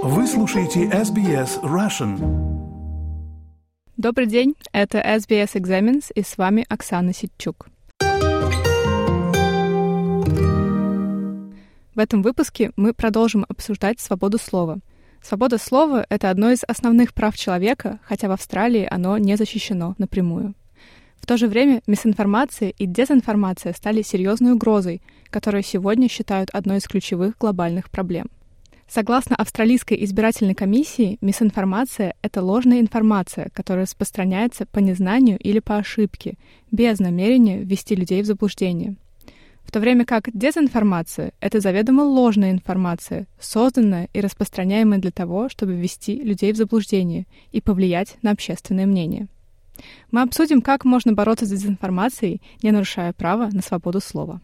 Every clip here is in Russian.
Вы слушаете SBS Russian. Добрый день, это SBS Examines, и с вами Оксана Ситчук. В этом выпуске мы продолжим обсуждать свободу слова. Свобода слова — это одно из основных прав человека, хотя в Австралии оно не защищено напрямую. В то же время мисинформация и дезинформация стали серьезной угрозой, которую сегодня считают одной из ключевых глобальных проблем. Согласно Австралийской избирательной комиссии, мисинформация — это ложная информация, которая распространяется по незнанию или по ошибке, без намерения ввести людей в заблуждение. В то время как дезинформация — это заведомо ложная информация, созданная и распространяемая для того, чтобы ввести людей в заблуждение и повлиять на общественное мнение. Мы обсудим, как можно бороться с дезинформацией, не нарушая права на свободу слова.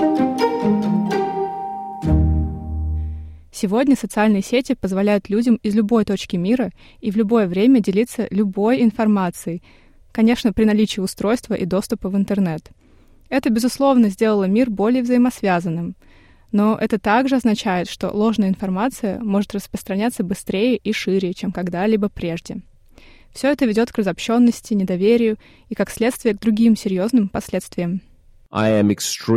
Сегодня социальные сети позволяют людям из любой точки мира и в любое время делиться любой информацией, конечно, при наличии устройства и доступа в интернет. Это, безусловно, сделало мир более взаимосвязанным, но это также означает, что ложная информация может распространяться быстрее и шире, чем когда-либо прежде. Все это ведет к разобщенности, недоверию и, как следствие, к другим серьезным последствиям. Меня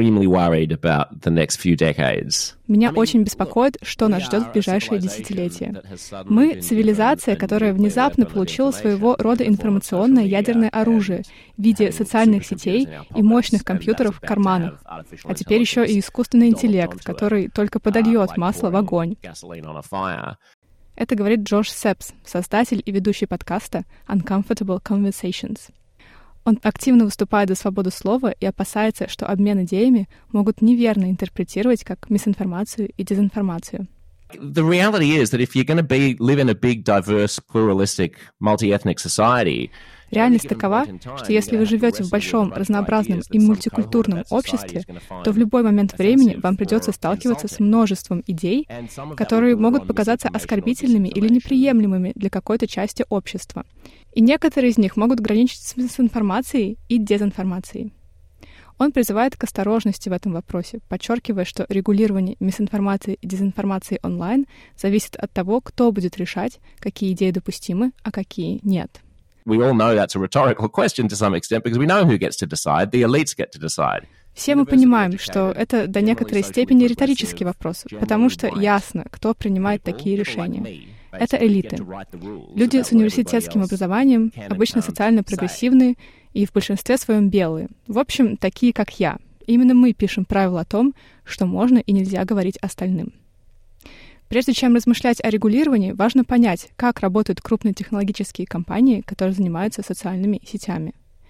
очень беспокоит, что нас ждет в ближайшие десятилетия. Мы — цивилизация, которая внезапно получила своего рода информационное ядерное оружие в виде социальных сетей и мощных компьютеров в карманах, а теперь еще и искусственный интеллект, который только подольет масло в огонь. Это говорит Джош Сепс, создатель и ведущий подкаста Uncomfortable Conversations. Он активно выступает за свободу слова и опасается, что обмен идеями могут неверно интерпретировать как мисинформацию и дезинформацию. The reality is that if you're going to live in a big, diverse, pluralistic, multi-ethnic society, реальность такова, что если вы живете в большом, разнообразном и мультикультурном обществе, то в любой момент времени вам придется сталкиваться с множеством идей, которые могут показаться оскорбительными или неприемлемыми для какой-то части общества. И некоторые из них могут граничить с мисинформацией и дезинформацией. Он призывает к осторожности в этом вопросе, подчеркивая, что регулирование мисинформации и дезинформации онлайн зависит от того, кто будет решать, какие идеи допустимы, а какие нет. We all know that's a rhetorical question to some extent because we know who gets to decide. The elites get to decide. Все мы понимаем, что это до некоторой степени риторический вопрос, потому что ясно, кто принимает такие решения. Это элиты. Люди с университетским образованием, обычно социально прогрессивные и в большинстве своем белые. В общем, такие, как я. Именно мы пишем правила о том, что можно и нельзя говорить остальным. Прежде чем размышлять о регулировании, важно понять, как работают крупные технологические компании, которые занимаются социальными сетями.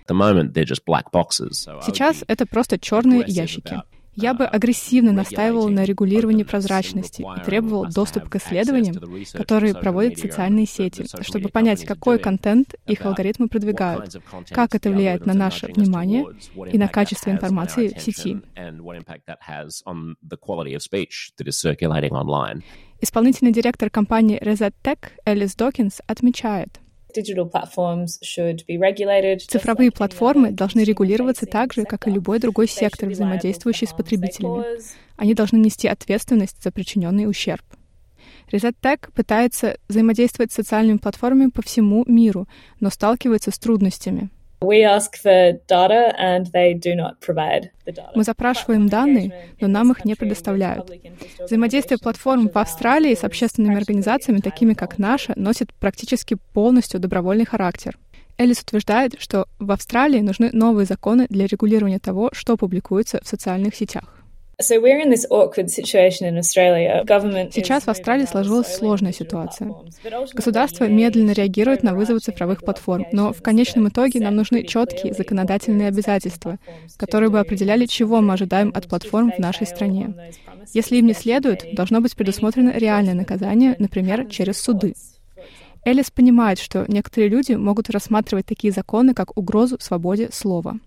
Сейчас это просто черные ящики. Я бы агрессивно настаивал на регулировании прозрачности и требовал доступ к исследованиям, которые проводят социальные сети, чтобы понять, какой контент их алгоритмы продвигают, как это влияет на наше внимание и на качество информации в сети. Исполнительный директор компании ResetTech Элис Докинс отмечает: цифровые платформы должны регулироваться так же, как и любой другой сектор, взаимодействующий с потребителями. Они должны нести ответственность за причиненный ущерб. ResetTech пытается взаимодействовать с социальными платформами по всему миру, но сталкивается с трудностями. Мы запрашиваем данные, но нам их не предоставляют. Взаимодействие платформ в Австралии с общественными организациями, такими как наша, носит практически полностью добровольный характер. Элис утверждает, что в Австралии нужны новые законы для регулирования того, что публикуется в социальных сетях. Сейчас в Австралии сложилась сложная ситуация. Государство медленно реагирует на вызовы цифровых платформ, но в конечном итоге нам нужны четкие законодательные обязательства, которые бы определяли, чего мы ожидаем от платформ в нашей стране. Если им не следует, должно быть предусмотрено реальное наказание, например, через суды. Элис понимает, что некоторые люди могут рассматривать такие законы как угрозу свободе слова.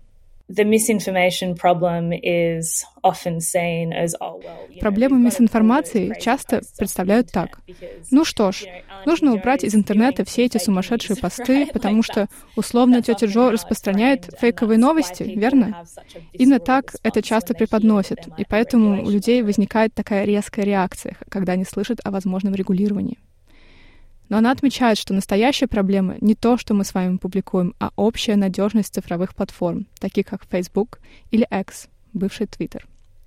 Проблему мисинформации часто представляют так. Ну что ж, нужно убрать из интернета все эти сумасшедшие посты, потому что, условно, тетя Джо распространяет фейковые новости, верно? Именно так это часто преподносят, и поэтому у людей возникает такая резкая реакция, когда они слышат о возможном регулировании. Но она отмечает, что настоящая проблема не то, что мы с вами публикуем, а общая надежность цифровых платформ, таких как Facebook или X, бывший Twitter.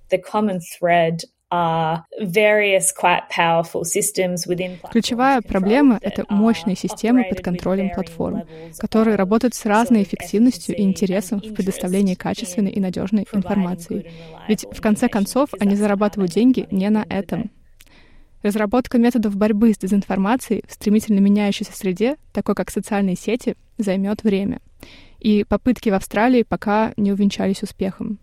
Ключевая проблема — это мощные системы под контролем платформ, которые работают с разной эффективностью и интересом в предоставлении качественной и надежной информации. Ведь, в конце концов, они зарабатывают деньги не на этом. Разработка методов борьбы с дезинформацией в стремительно меняющейся среде, такой как социальные сети, займет время. И попытки в Австралии пока не увенчались успехом.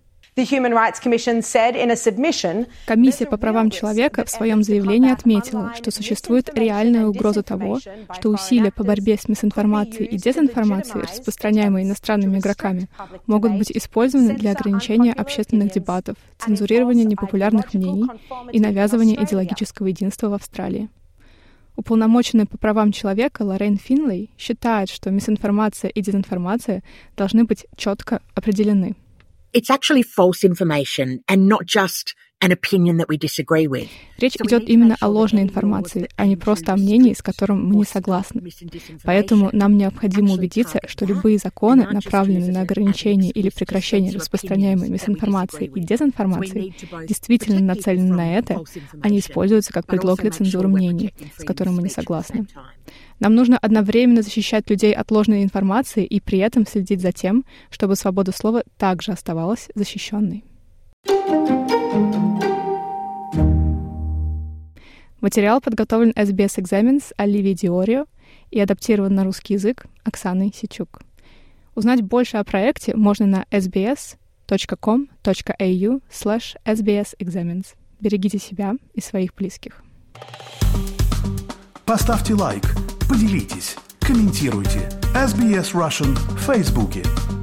Комиссия по правам человека в своем заявлении отметила, что существует реальная угроза того, что усилия по борьбе с мисинформацией и дезинформацией, распространяемые иностранными игроками, могут быть использованы для ограничения общественных дебатов, цензурирования непопулярных мнений и навязывания идеологического единства в Австралии. Уполномоченная по правам человека Лоррейн Финлей считает, что мисинформация и дезинформация должны быть четко определены. It's actually false information and not just an opinion that we disagree with. Речь идет именно о ложной информации, а не просто о мнении, с которым мы не согласны. Поэтому нам необходимо убедиться, что любые законы, направленные на ограничение или прекращение распространяемой мисинформации и дезинформации, действительно нацелены на это, а не используются как предлог для цензуры мнений, с которым мы не согласны. Нам нужно одновременно защищать людей от ложной информации и при этом следить за тем, чтобы свобода слова также оставалась защищенной. Материал подготовлен SBS Examines Оливией Диорио и адаптирован на русский язык Оксаной Сичук. Узнать больше о проекте можно на sbs.com.au/sbsexamines. Берегите себя и своих близких. Поставьте лайк, поделитесь, комментируйте. SBS Russian в Фейсбуке.